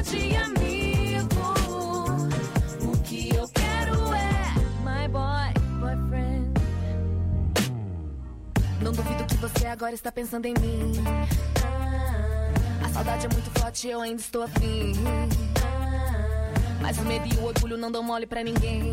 de amigo. O que eu quero é my boyfriend. Não duvido que você agora está pensando em mim. A saudade é muito forte, eu ainda estou afim. Mas o medo e o orgulho não dão mole pra ninguém.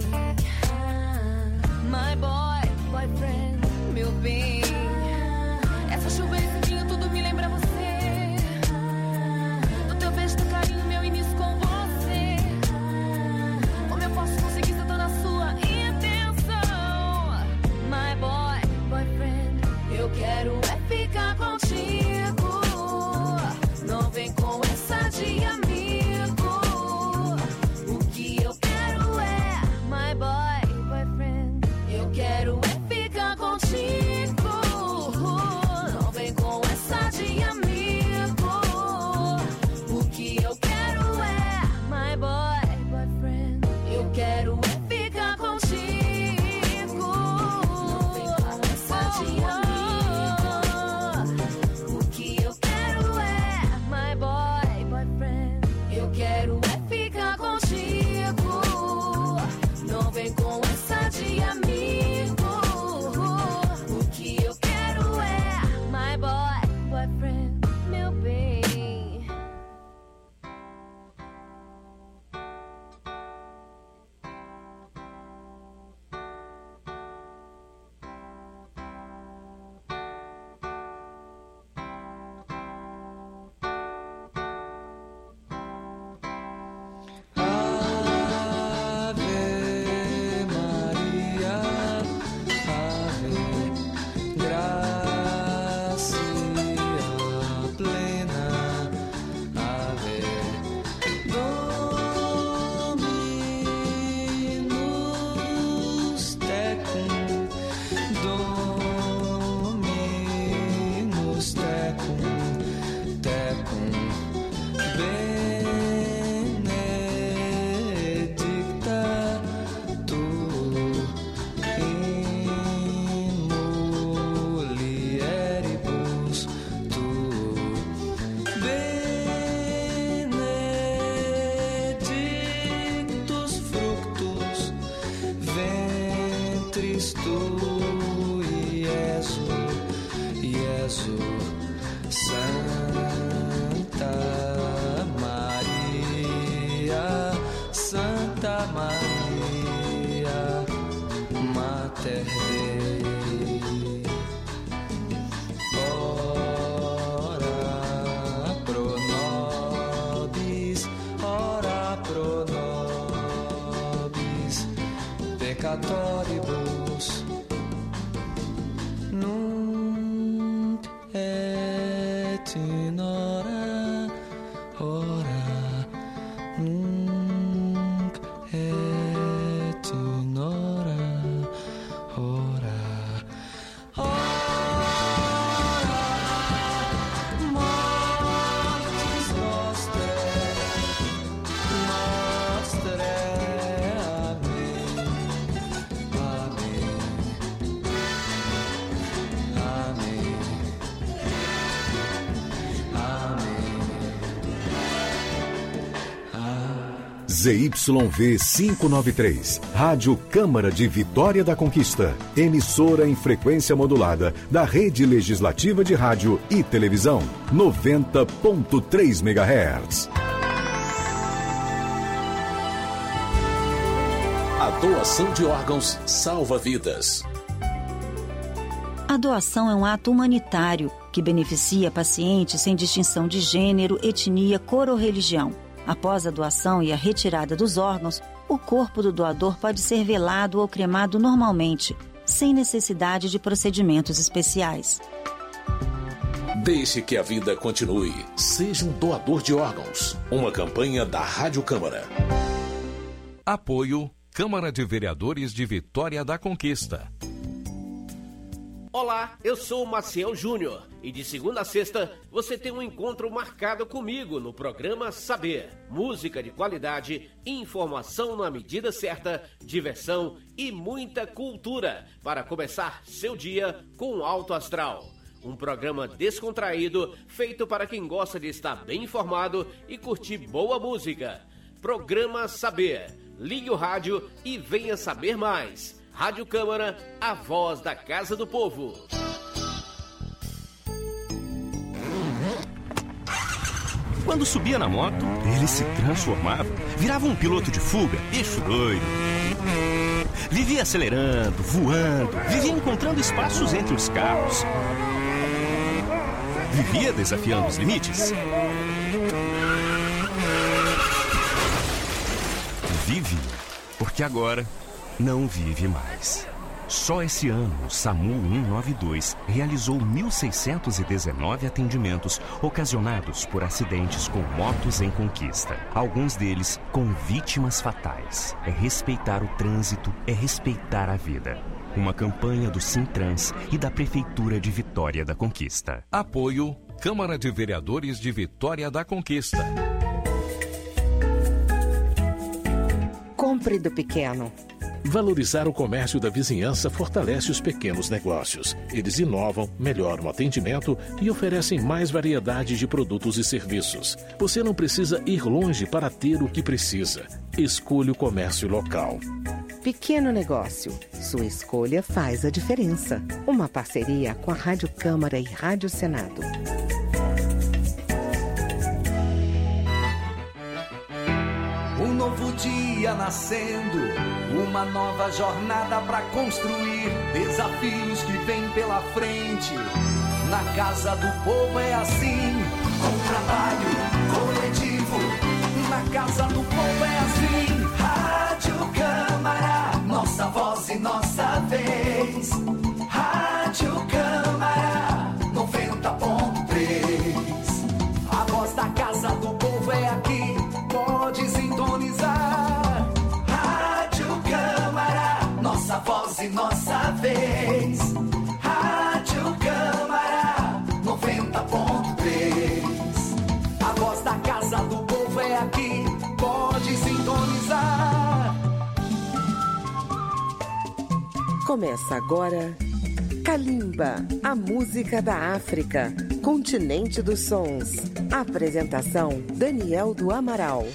My boyfriend, meu bem. Essa chuva, esse vinho, tudo me lembra você. Do teu beijo, do carinho, meu início com você. Como eu posso conseguir ser toda a sua intenção? My boyfriend, eu quero é ficar contigo. Não vem com essa de amigo. O que eu quero é my boyfriend. Eu quero é ficar contigo. Não vem com essa de amigo. O que eu quero é my boyfriend. Eu quero é ficar contigo. Não vem com essa de amigo. O que eu quero é my boyfriend. Eu quero é ficar contigo. Não vem com essa de amigo. O que eu quero é my boyfriend, meu bem. Ave Maria, Ave, gracia plena, Ave, Dominus tecum, Dominus tecum, tecum, benedicta tu in mulieribus, tu benedictus fructus ventris tui, Iesu, Santa Maria, Mater Dei, ora pro nobis, peccatoribus, nunc et in hora nunc et in hora mortis nostre, ZYV 593, Rádio Câmara de Vitória da Conquista, emissora em frequência modulada da Rede Legislativa de Rádio e Televisão, 90.3 MHz. A doação de órgãos salva vidas. A doação é um ato humanitário que beneficia pacientes sem distinção de gênero, etnia, cor ou religião. Após a doação e a retirada dos órgãos, o corpo do doador pode ser velado ou cremado normalmente, sem necessidade de procedimentos especiais. Deixe que a vida continue. Seja um doador de órgãos. Uma campanha da Rádio Câmara. Apoio Câmara de Vereadores de Vitória da Conquista. Olá, eu sou o Maciel Júnior e de segunda a sexta você tem um encontro marcado comigo no programa Saber. Música de qualidade, informação na medida certa, diversão e muita cultura para começar seu dia com alto astral. um programa descontraído feito para quem gosta de estar bem informado e curtir boa música. Programa Saber. Ligue o rádio e venha saber mais. Rádio Câmara, a voz da Casa do Povo. Quando subia na moto, ele se transformava, virava um piloto de fuga, bicho doido. Vivia acelerando, voando, vivia encontrando espaços entre os carros. Vivia desafiando os limites. Vive, porque agora não vive mais. Só esse ano, o SAMU 192 realizou 1.619 atendimentos ocasionados por acidentes com motos em conquista. Alguns deles com vítimas fatais. É respeitar o trânsito, é respeitar a vida. Uma campanha do Sintrans e da Prefeitura de Vitória da Conquista. Apoio Câmara de Vereadores de Vitória da Conquista. Compre do pequeno. Valorizar o comércio da vizinhança fortalece os pequenos negócios. Eles inovam, melhoram o atendimento e oferecem mais variedade de produtos e serviços. Você não precisa ir longe para ter o que precisa. Escolha o comércio local. Pequeno negócio. Sua escolha faz a diferença. Uma parceria com a Rádio Câmara e Rádio Senado. Um novo dia nascendo, uma nova jornada pra construir, desafios que vêm pela frente. Na Casa do Povo é assim, com trabalho coletivo. Na Casa do Povo é assim, Rádio Câmara, nossa voz e nossa vez. Rádio Câmara 90.3, a voz da Casa do Povo é aqui, pode sintonizar. Rádio Câmara, nossa voz e nossa vez. Rádio Câmara 90.3, a voz da Casa do Povo é aqui, pode sintonizar. Começa agora Kalimba, a música da África, continente dos sons. Apresentação Daniel do Amaral.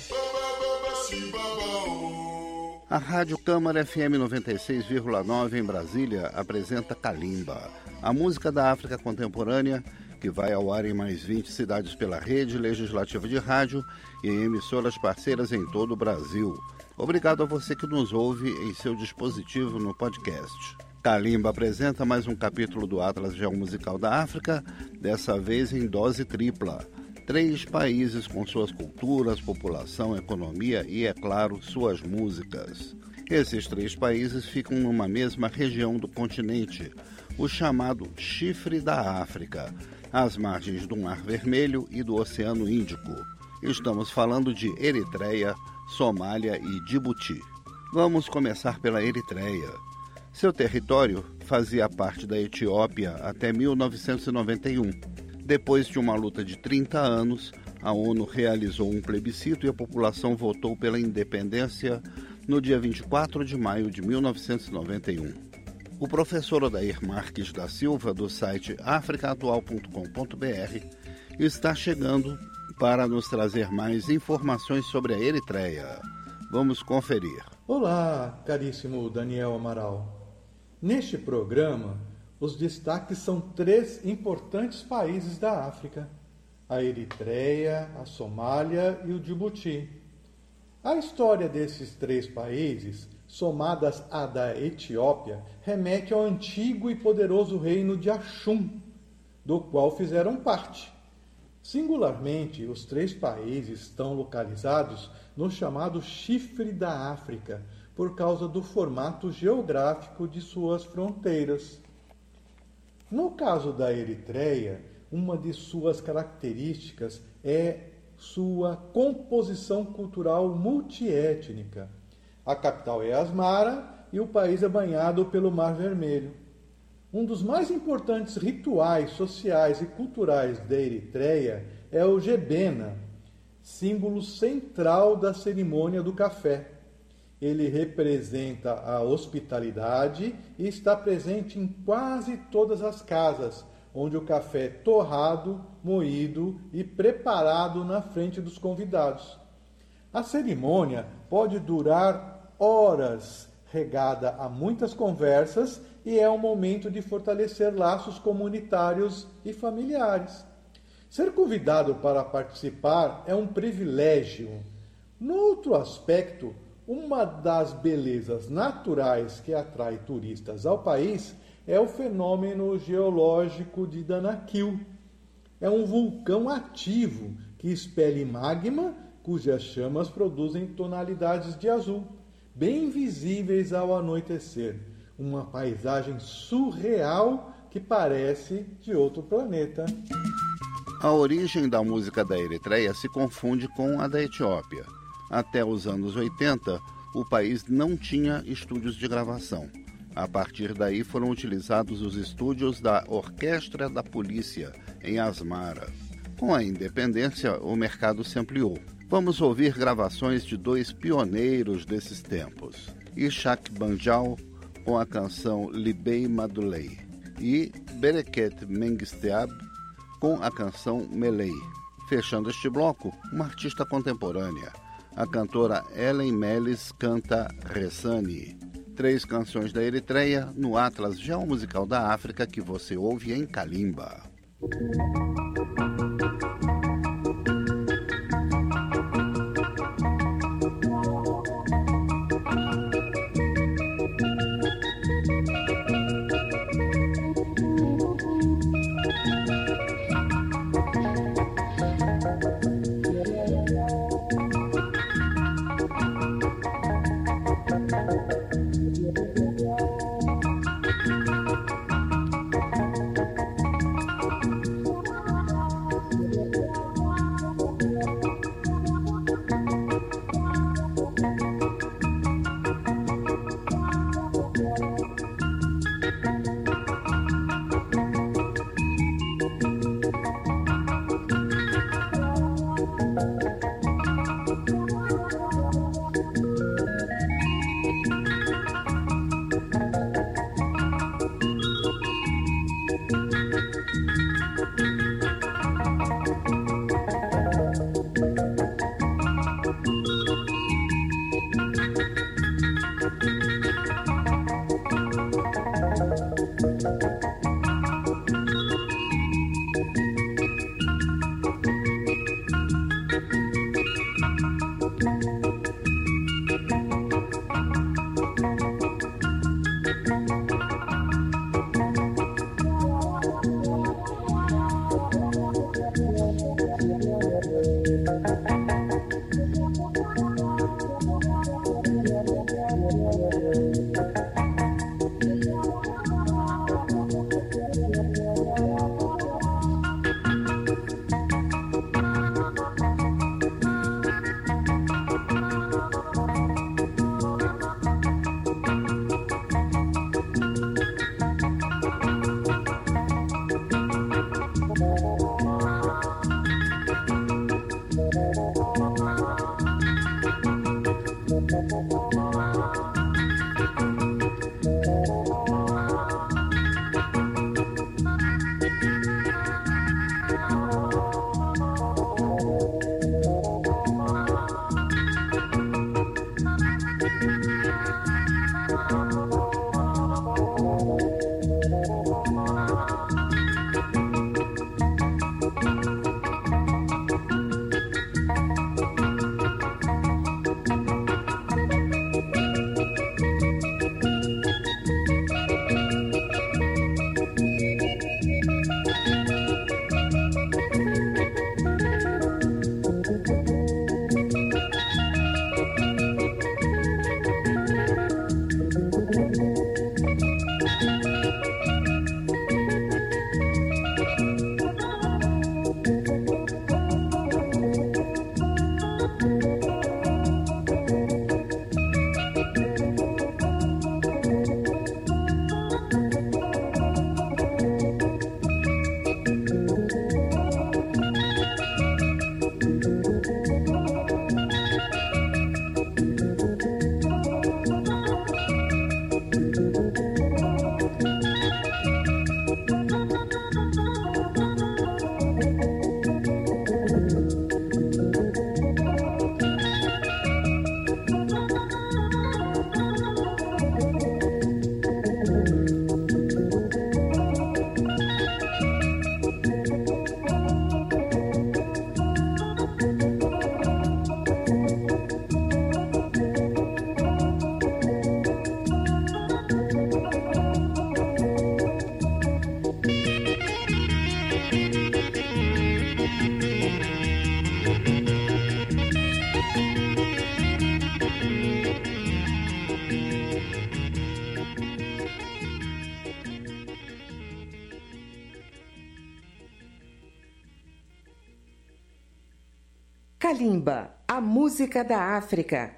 A Rádio Câmara FM 96,9 em Brasília apresenta Kalimba, a música da África contemporânea, que vai ao ar em mais 20 cidades pela rede legislativa de rádio e em emissoras parceiras em todo o Brasil. Obrigado a você que nos ouve em seu dispositivo no podcast. Kalimba apresenta mais um capítulo do Atlas Geomusical da África, dessa vez em dose tripla. 3 países com suas culturas, população, economia e, é claro, suas músicas. Esses 3 países ficam numa mesma região do continente, o chamado Chifre da África, às margens do Mar Vermelho e do Oceano Índico. Estamos falando de Eritreia, Somália e Djibouti. Vamos começar pela Eritreia. Seu território fazia parte da Etiópia até 1991. Depois de uma luta de 30 anos, a ONU realizou um plebiscito e a população votou pela independência no dia 24 de maio de 1991. O professor Odair Marques da Silva, do site africaatual.com.br, está chegando para nos trazer mais informações sobre a Eritreia. Vamos conferir. Olá, caríssimo Daniel Amaral. Neste programa, os destaques são 3 importantes países da África: a Eritreia, a Somália e o Djibouti. A história desses 3 países, somadas à da Etiópia, remete ao antigo e poderoso reino de Axum, do qual fizeram parte. Singularmente, os 3 países estão localizados no chamado Chifre da África, por causa do formato geográfico de suas fronteiras. No caso da Eritreia, uma de suas características é sua composição cultural multiétnica. A capital é Asmara e o país é banhado pelo Mar Vermelho. Um dos mais importantes rituais sociais e culturais da Eritreia é o Gebena, símbolo central da cerimônia do café. Ele representa a hospitalidade e está presente em quase todas as casas onde o café é torrado, moído e preparado na frente dos convidados. A cerimônia pode durar horas, regada a muitas conversas, e é um momento de fortalecer laços comunitários e familiares. Ser convidado para participar é um privilégio. No outro aspecto, uma das belezas naturais que atrai turistas ao país é o fenômeno geológico de Danakil. É um vulcão ativo que expele magma, cujas chamas produzem tonalidades de azul, bem visíveis ao anoitecer. Uma paisagem surreal que parece de outro planeta. A origem da música da Eritreia se confunde com a da Etiópia. Até os anos 80, o país não tinha estúdios de gravação. A partir daí foram utilizados os estúdios da Orquestra da Polícia, em Asmara. Com a independência, o mercado se ampliou. Vamos ouvir gravações de dois pioneiros desses tempos. Ishak Banjal, com a canção Libei Madulei, e Bereket Mengisteab, com a canção Melei. Fechando este bloco, uma artista contemporânea. A cantora Ellen Melis canta Ressani. 3 canções da Eritreia no Atlas Geomusical da África que você ouve em Kalimba. Kalimba, a música da África.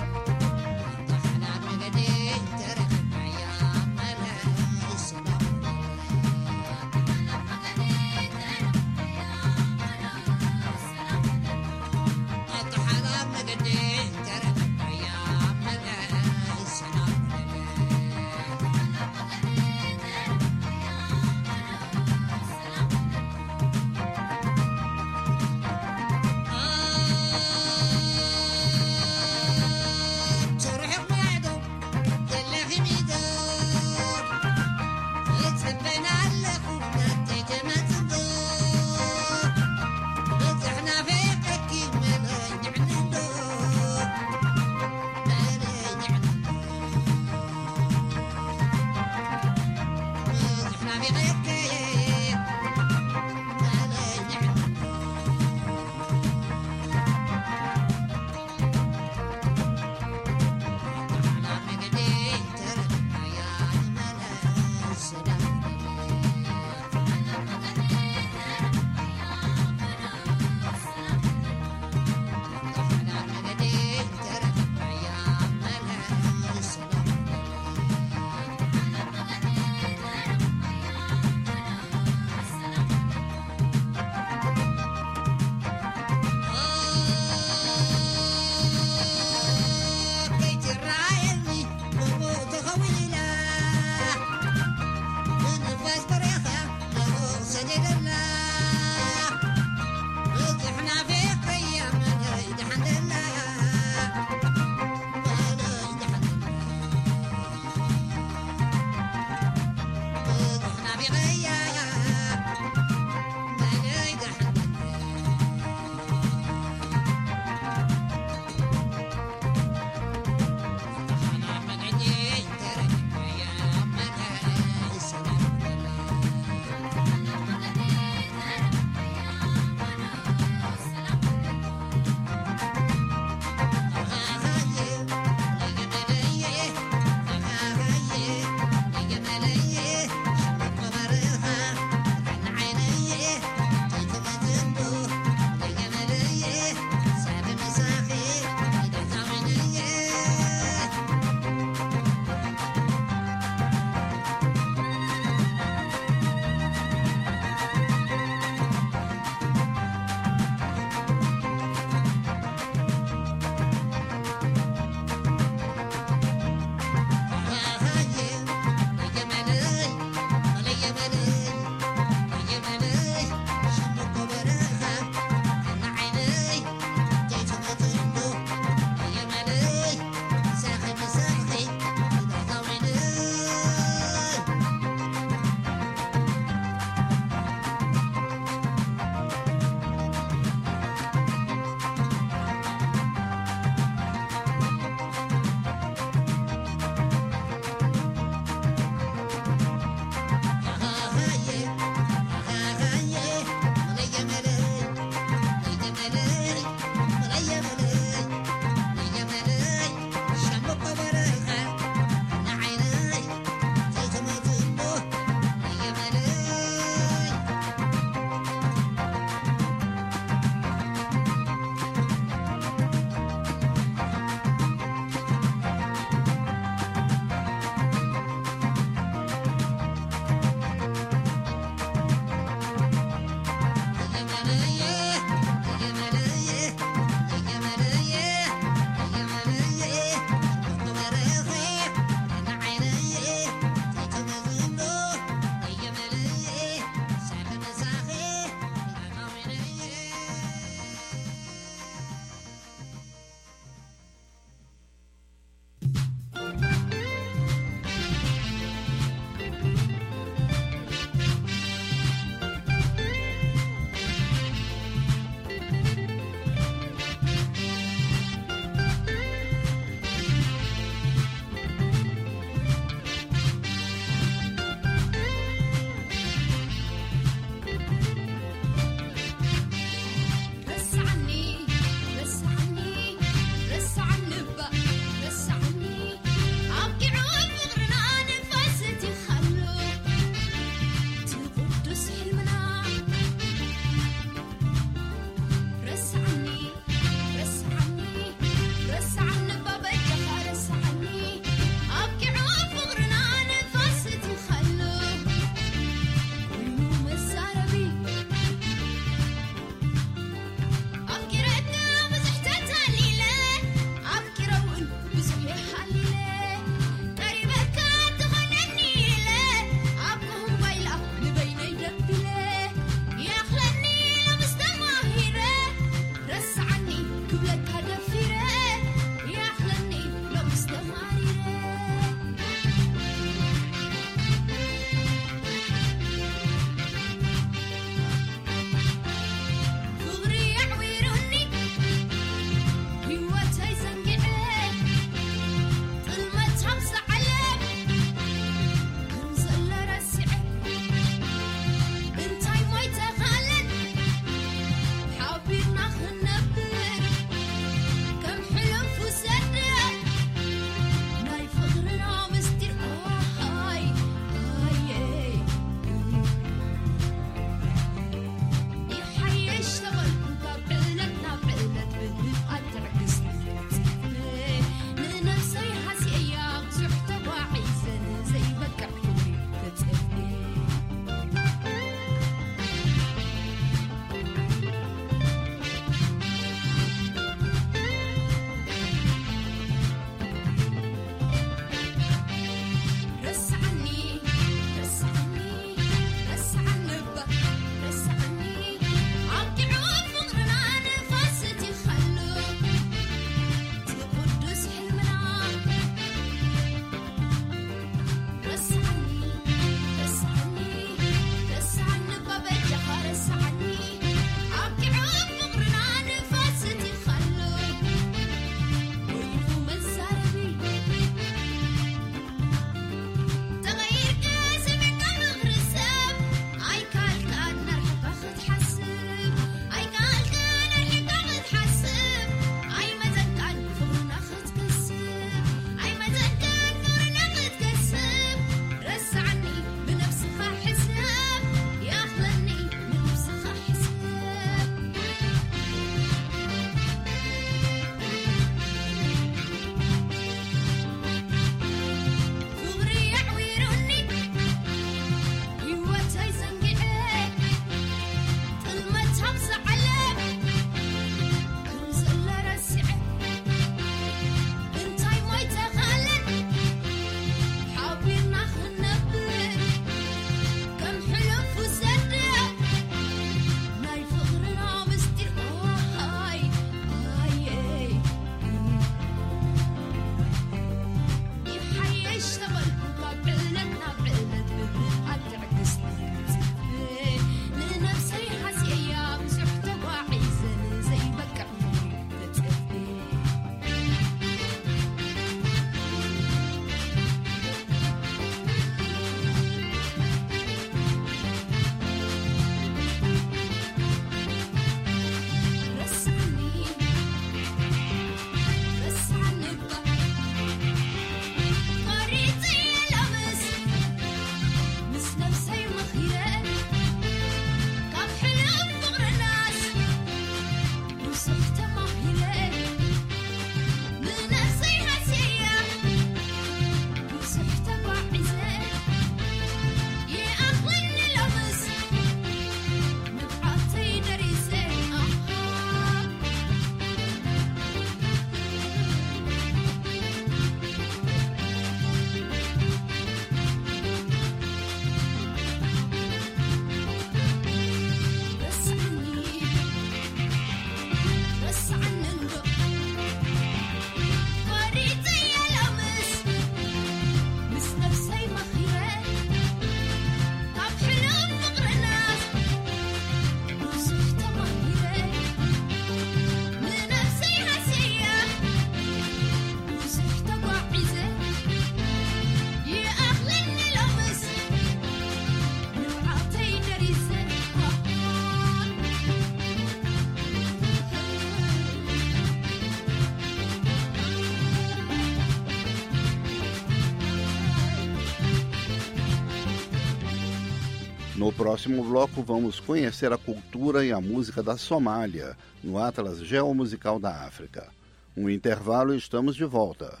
No próximo bloco, vamos conhecer a cultura e a música da Somália, no Atlas Geomusical da África. Um intervalo e estamos de volta.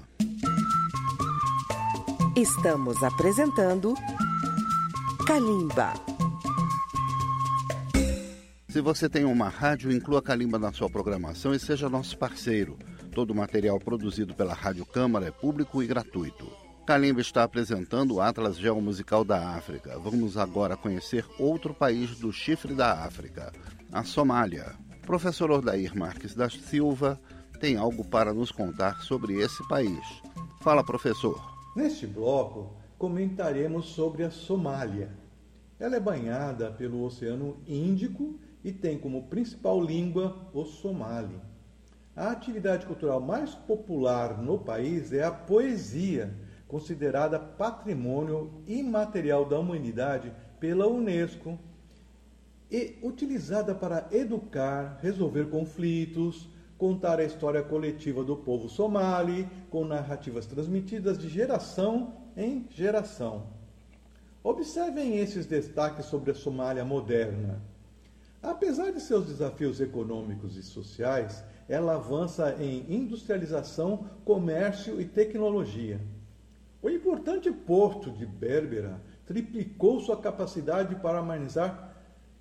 Estamos apresentando Kalimba. Se você tem uma rádio, inclua Kalimba na sua programação e seja nosso parceiro. Todo o material produzido pela Rádio Câmara é público e gratuito. Kalimba está apresentando o Atlas Geomusical da África. Vamos agora conhecer outro país do chifre da África, a Somália. O professor Odair Marques da Silva tem algo para nos contar sobre esse país. Fala, professor. Neste bloco, comentaremos sobre a Somália. Ela é banhada pelo Oceano Índico e tem como principal língua o somali. A atividade cultural mais popular no país é a poesia, considerada patrimônio imaterial da humanidade pela Unesco e utilizada para educar, resolver conflitos, contar a história coletiva do povo somali, com narrativas transmitidas de geração em geração. Observem esses destaques sobre a Somália moderna. Apesar de seus desafios econômicos e sociais, ela avança em industrialização, comércio e tecnologia. O importante porto de Berbera triplicou sua capacidade para armazenar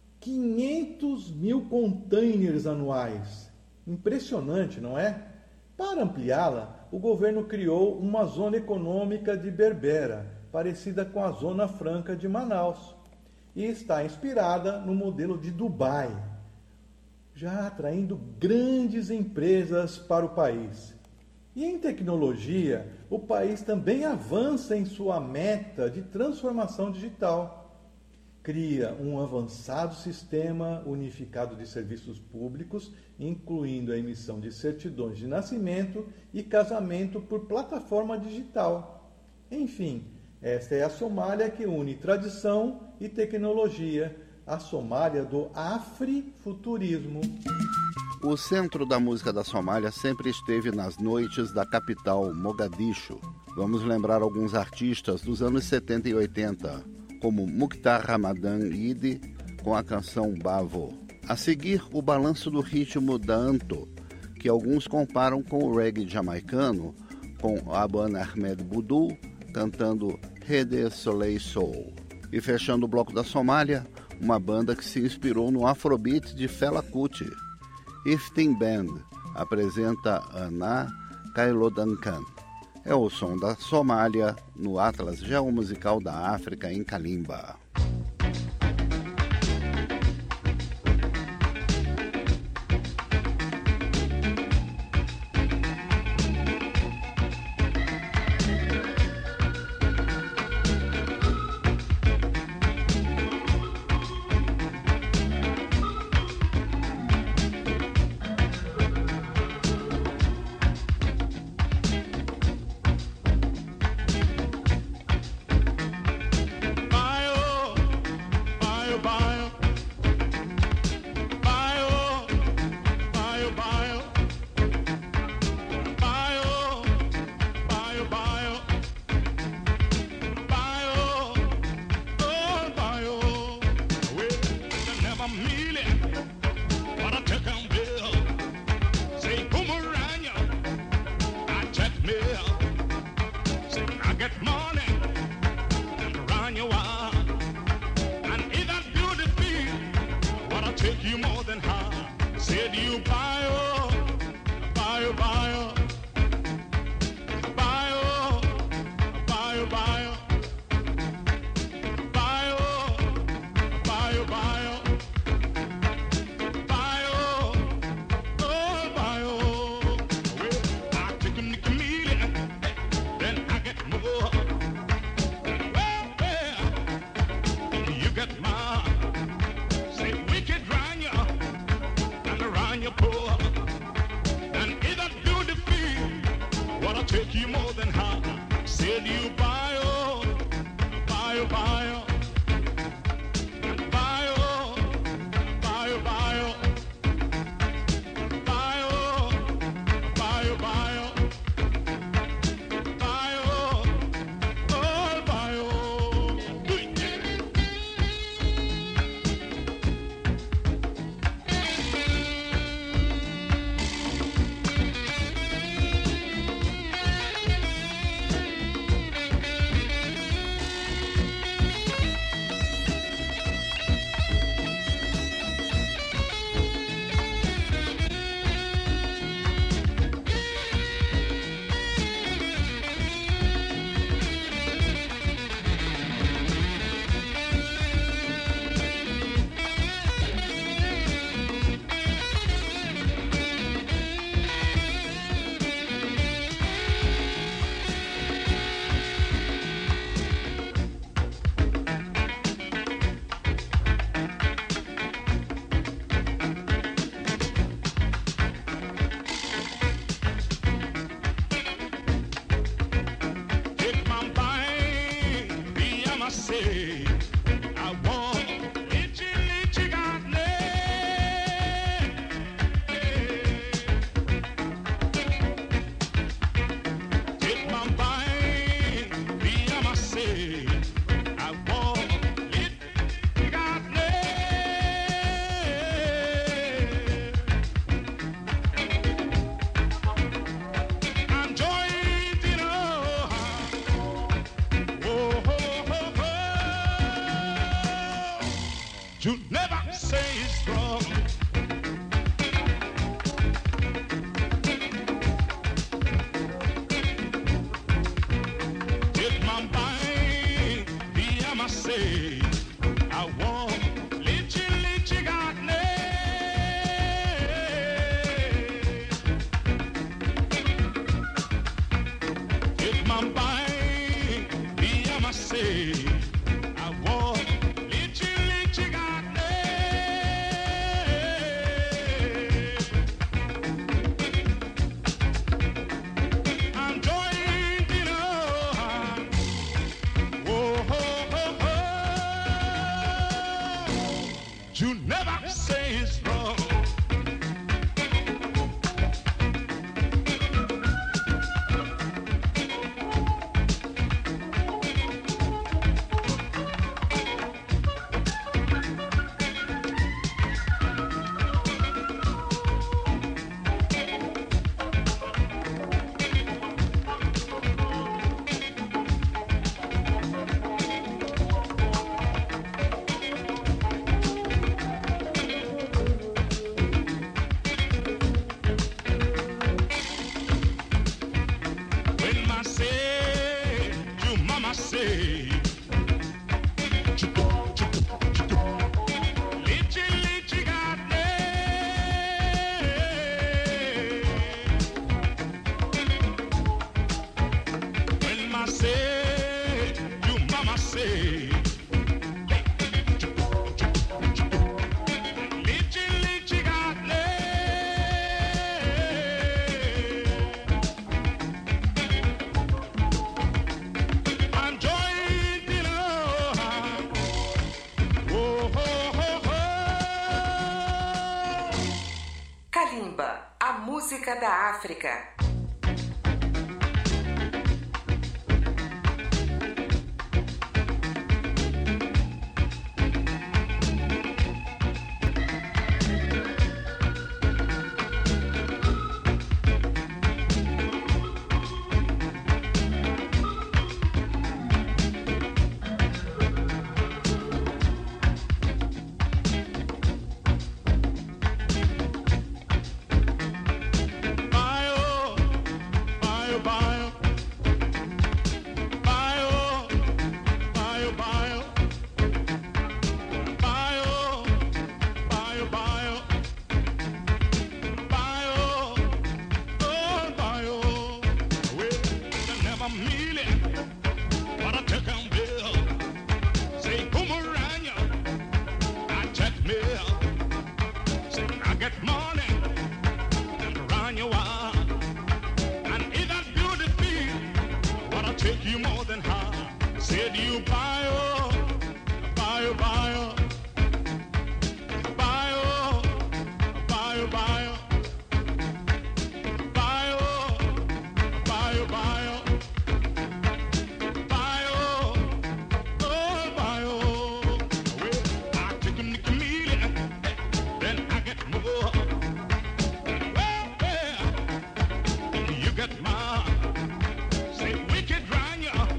500 mil containers anuais. Impressionante, não é? Para ampliá-la, o governo criou uma zona econômica de Berbera, parecida com a Zona Franca de Manaus, e está inspirada no modelo de Dubai, já atraindo grandes empresas para o país. E em tecnologia, o país também avança em sua meta de transformação digital. Cria um avançado sistema unificado de serviços públicos, incluindo a emissão de certidões de nascimento e casamento por plataforma digital. Enfim, esta é a Somália que une tradição e tecnologia, a Somália do afrofuturismo. O centro da música da Somália sempre esteve nas noites da capital, Mogadishu. Vamos lembrar alguns artistas dos anos 70 e 80, como Mukhtar Ramadan Idi, com a canção Bavo. A seguir, o balanço do ritmo Danto, que alguns comparam com o reggae jamaicano, com Aban Ahmed Budu, cantando Rede Soleil Soul. E fechando o bloco da Somália, uma banda que se inspirou no Afrobeat de Fela Kuti. Iftin Band apresenta Ana Kailodankan. É o som da Somália no Atlas Geomusical da África em Kalimba. say I want litchi garden. Take my mind, be I must say I want litchi garden. I'm joined in you never say it's wrong. Take my mind, be I must say I want litchi garden. Take my mind, be I must say I want litchi garden. I'm joined in you never say it's wrong. When I say, you mama say, litchi garden. When I say, you mama say, litchi garden. I'm joined in Kalimba, a música da África. Take you more than high. Said you bio, bio, bio, bio, bio, bio, bio, bio, bio, bio, oh bio. Well, I take him to chameleon, then I get more. Well, you get my. Say wicked run ya.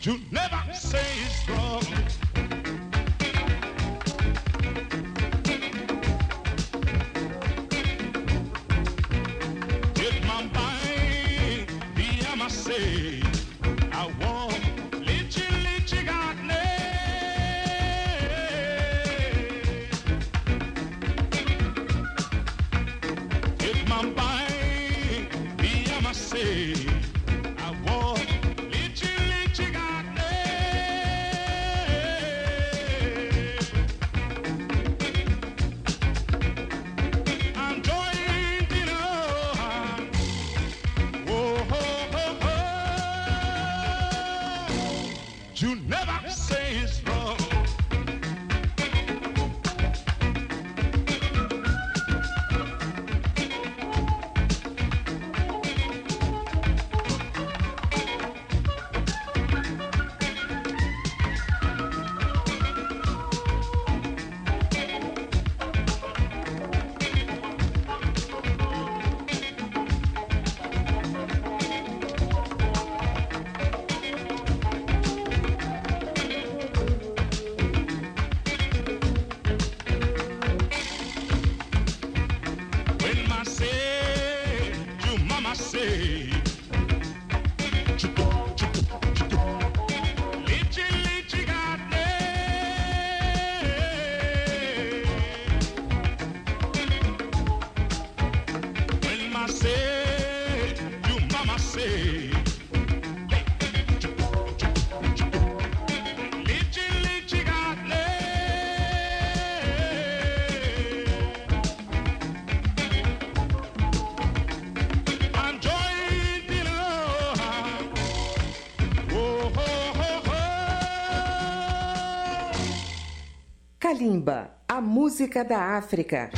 You never say it's wrong. Take my mind, I must say, I want litchi got me. Take my mind, I must say, I want litchi got me. I'm joined in you never say it's wrong. When I say, you mama say, litchi got me. When I say, you mama say, litchi got me. I'm joined in Kalimba, a música da África.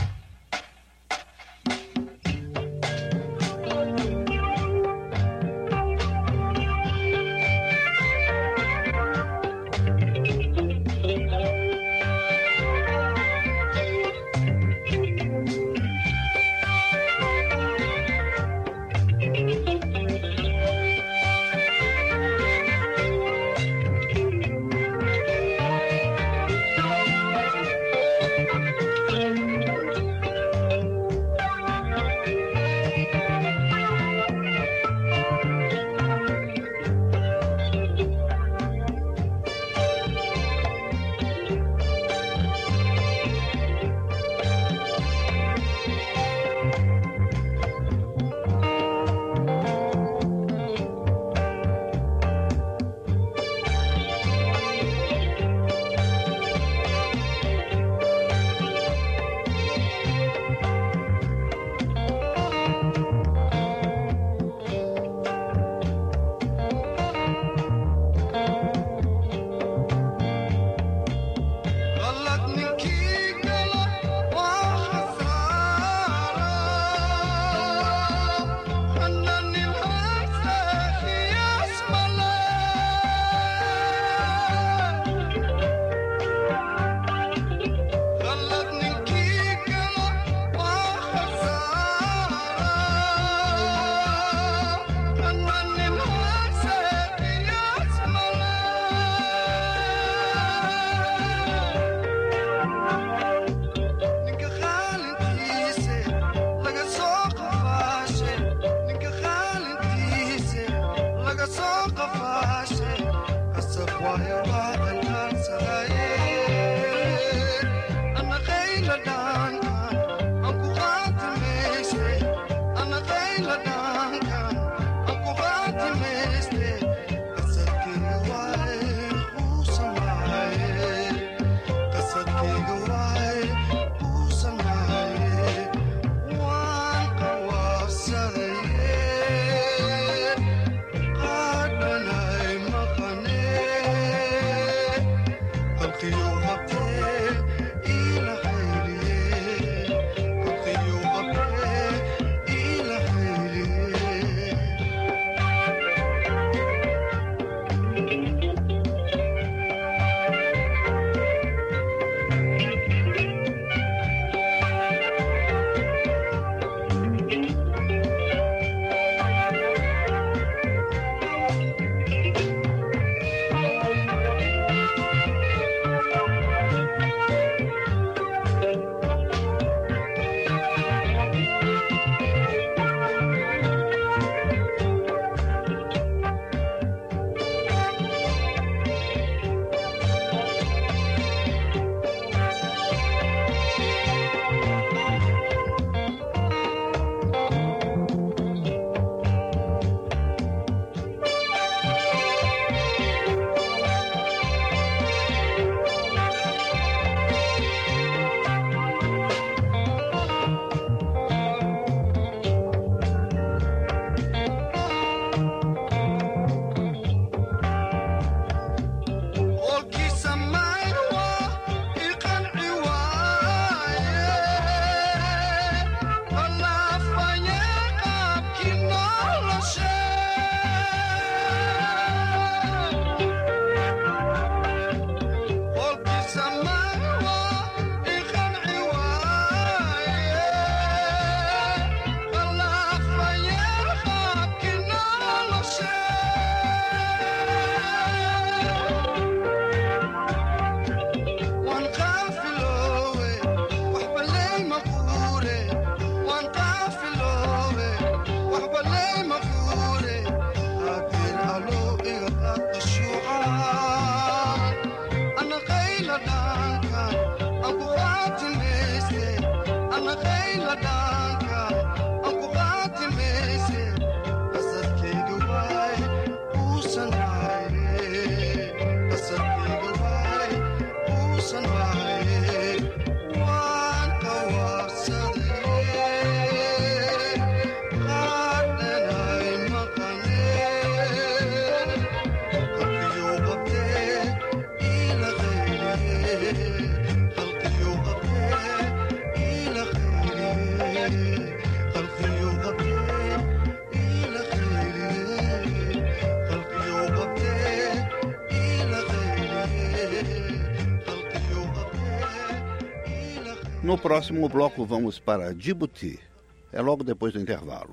No próximo bloco vamos para Djibouti. É logo depois do intervalo.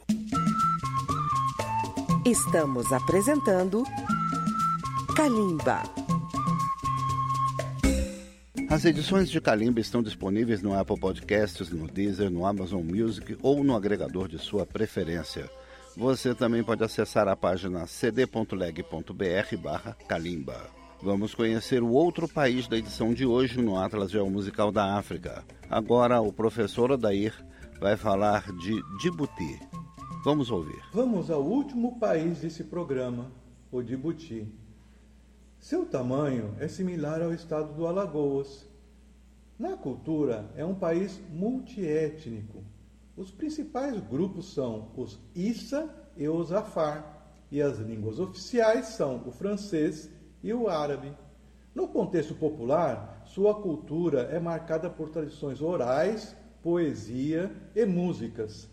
Estamos apresentando Kalimba. As edições de Kalimba estão disponíveis no Apple Podcasts, no Deezer, no Amazon Music ou no agregador de sua preferência. Você também pode acessar a página cd.leg.br/Kalimba. Vamos conhecer o outro país da edição de hoje no Atlas Geomusical da África. Agora o professor Odair vai falar de Djibouti. Vamos ouvir. Vamos ao último país desse programa, o Djibouti. Seu tamanho é similar ao estado do Alagoas. Na cultura, é um país multiétnico. Os principais grupos são os Issa e os Afar, e as línguas oficiais são o francês e o árabe. No contexto popular, sua cultura é marcada por tradições orais, poesia e músicas.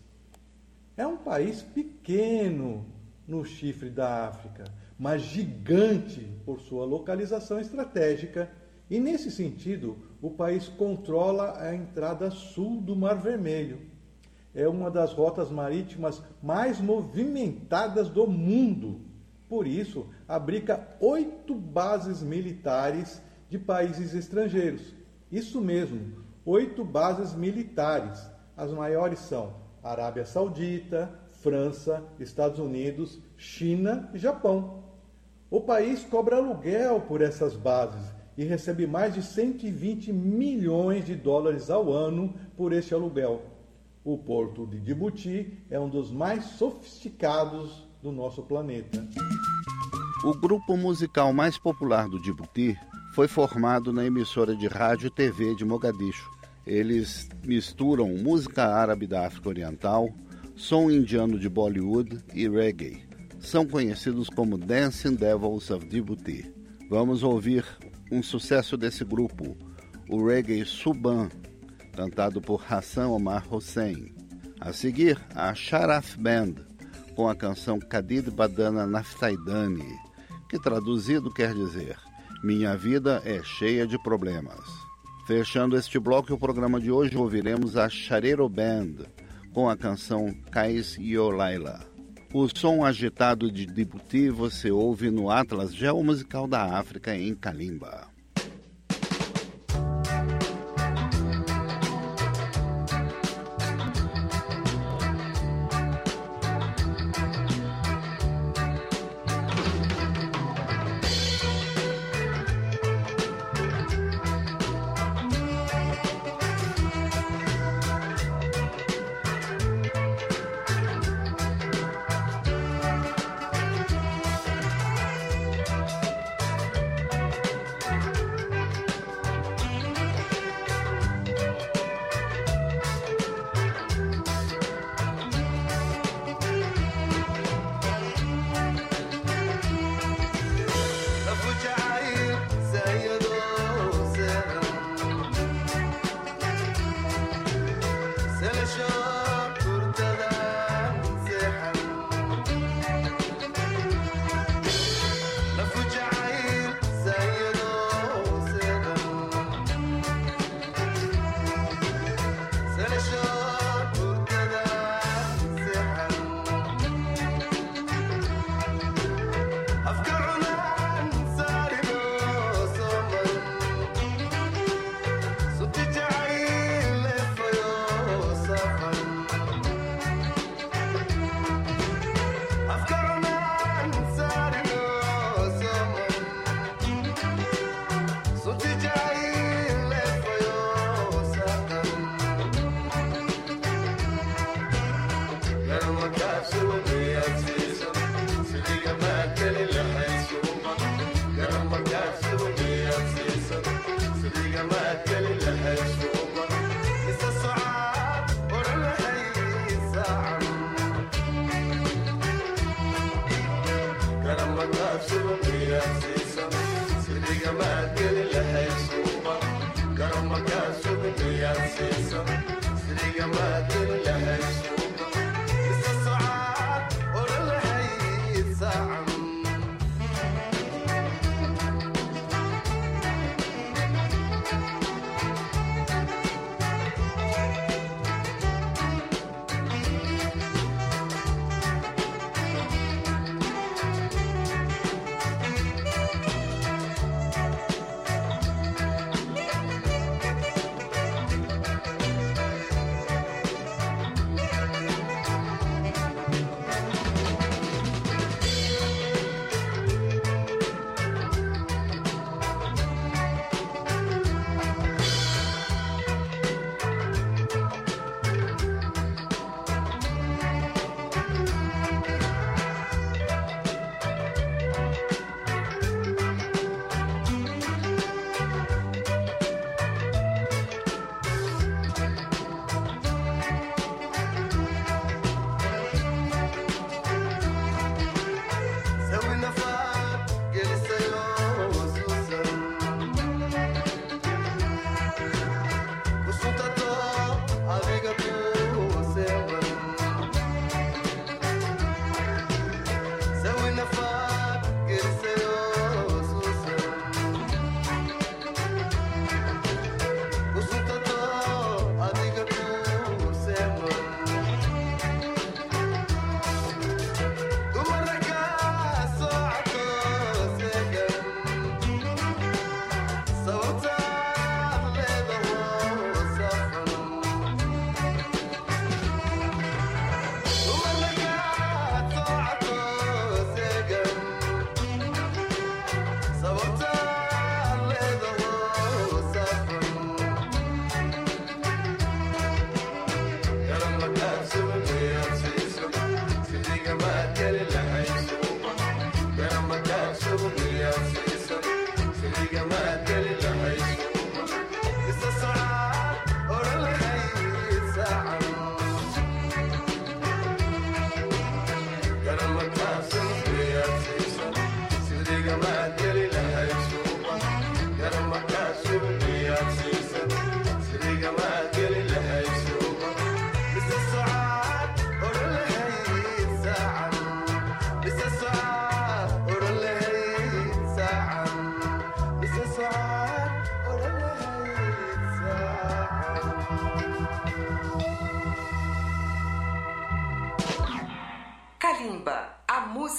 É um país pequeno no chifre da África, mas gigante por sua localização estratégica, e nesse sentido, o país controla a entrada sul do Mar Vermelho. É uma das rotas marítimas mais movimentadas do mundo. Por isso, abriga 8 bases militares de países estrangeiros. Isso mesmo, 8 bases militares. As maiores são Arábia Saudita, França, Estados Unidos, China e Japão. O país cobra aluguel por essas bases e recebe mais de 120 milhões de dólares ao ano por este aluguel. O porto de Djibouti é um dos mais sofisticados do nosso planeta. O grupo musical mais popular do Djibouti foi formado na emissora de rádio e TV de Mogadishu. Eles misturam música árabe da África Oriental, som indiano de Bollywood e reggae. São conhecidos como Dancing Devils of Djibouti. Vamos ouvir um sucesso desse grupo, o reggae Suban, cantado por Hassan Omar Hussein. A seguir, a Sharaf Band, com a canção Kadid Badana Naftaidani, que traduzido quer dizer Minha vida é cheia de problemas. Fechando este bloco e o programa de hoje, ouviremos a Sharero Band, com a canção Kais Yo Laila. O som agitado de Djibouti você ouve no Atlas Geomusical da África em Kalimba.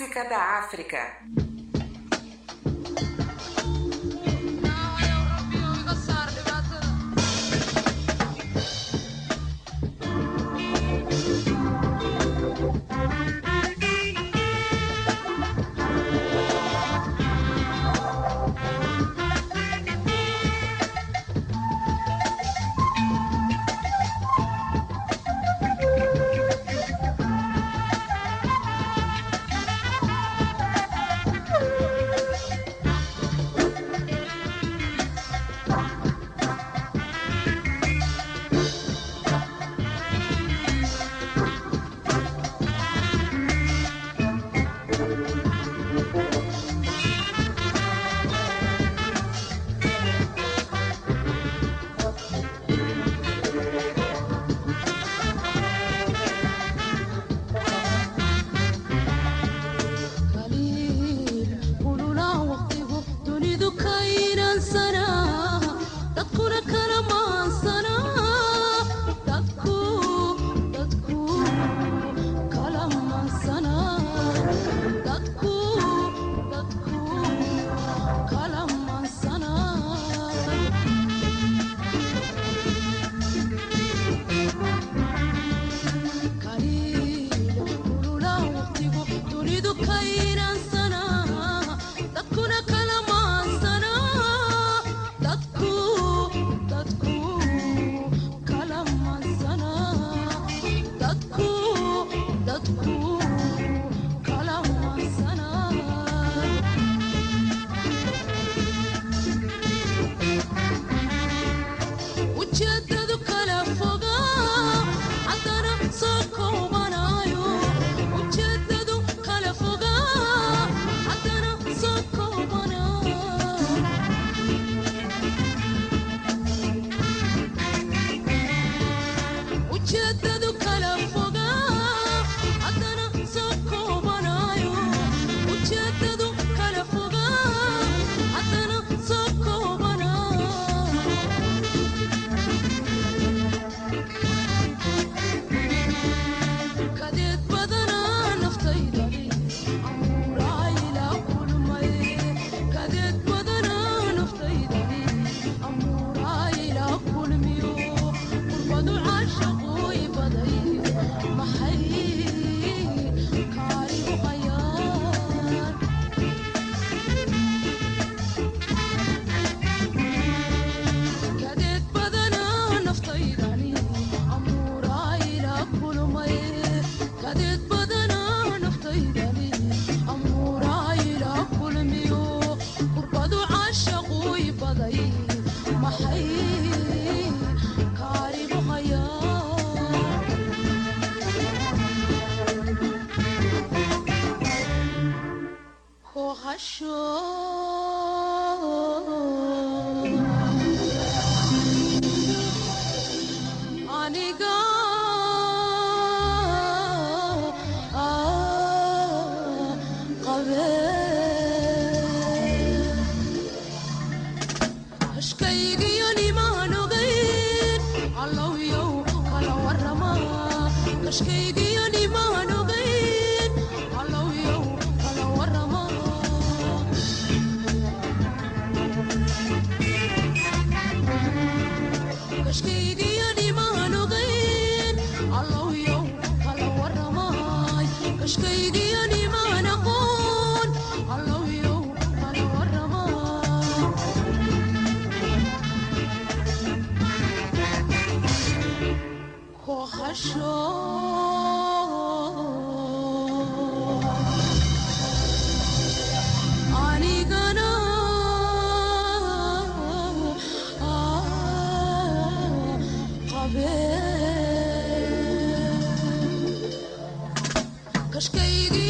música da África.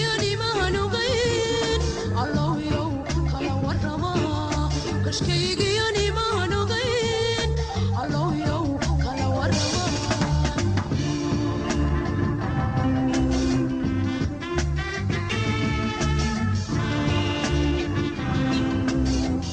Kashkaygi